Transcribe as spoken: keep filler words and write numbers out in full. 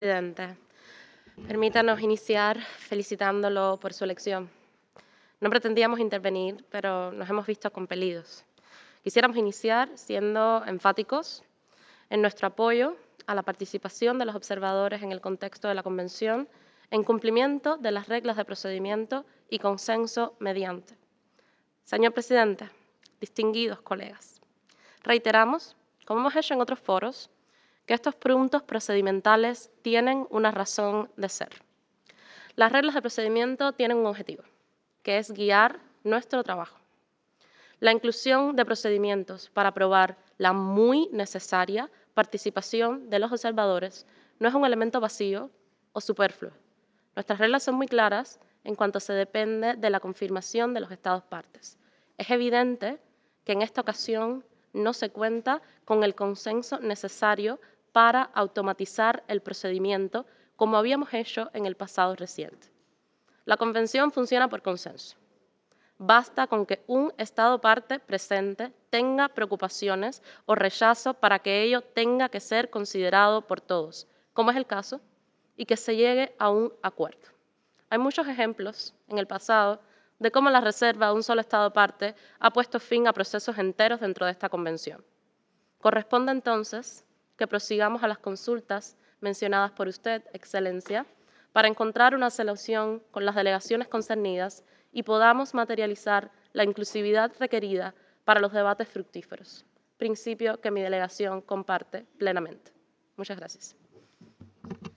Presidente, permítanos iniciar felicitándolo por su elección. No pretendíamos intervenir, pero nos hemos visto compelidos. Quisiéramos iniciar siendo enfáticos en nuestro apoyo a la participación de los observadores en el contexto de la Convención, en cumplimiento de las reglas de procedimiento y consenso mediante. Señor Presidente, distinguidos colegas, reiteramos, como hemos hecho en otros foros, que estos puntos procedimentales tienen una razón de ser. Las reglas de procedimiento tienen un objetivo, que es guiar nuestro trabajo. La inclusión de procedimientos para probar la muy necesaria participación de los observadores no es un elemento vacío o superfluo. Nuestras reglas son muy claras en cuanto se depende de la confirmación de los Estados partes. Es evidente que en esta ocasión no se cuenta con el consenso necesario para automatizar el procedimiento como habíamos hecho en el pasado reciente. La Convención funciona por consenso. Basta con que un Estado parte presente tenga preocupaciones o rechazo para que ello tenga que ser considerado por todos, como es el caso, y que se llegue a un acuerdo. Hay muchos ejemplos en el pasado de cómo la reserva de un solo Estado parte ha puesto fin a procesos enteros dentro de esta Convención. Corresponde entonces que prosigamos a las consultas mencionadas por usted, Excelencia, para encontrar una solución con las delegaciones concernidas y podamos materializar la inclusividad requerida para los debates fructíferos, principio que mi delegación comparte plenamente. Muchas gracias.